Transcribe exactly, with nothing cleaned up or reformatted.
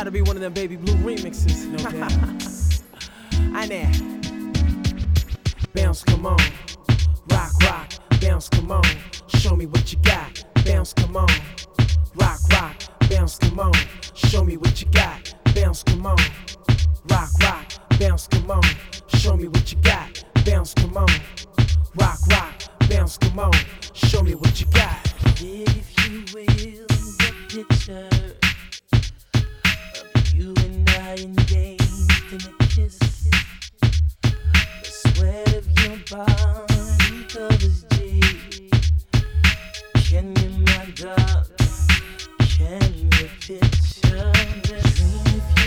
gotta be one of them Baby Blue remixes. No doubt. I know. Bounce, come on. Rock, rock, bounce, come on. Show me what you got. Bounce, come on. Rock, rock, bounce, come on. Show me what you got. Bounce, come on. Rock, rock, bounce, come on. Show me what you got. Bounce, come on. Rock, rock, bounce, come on. Show me what you got. If you will, the picture of you and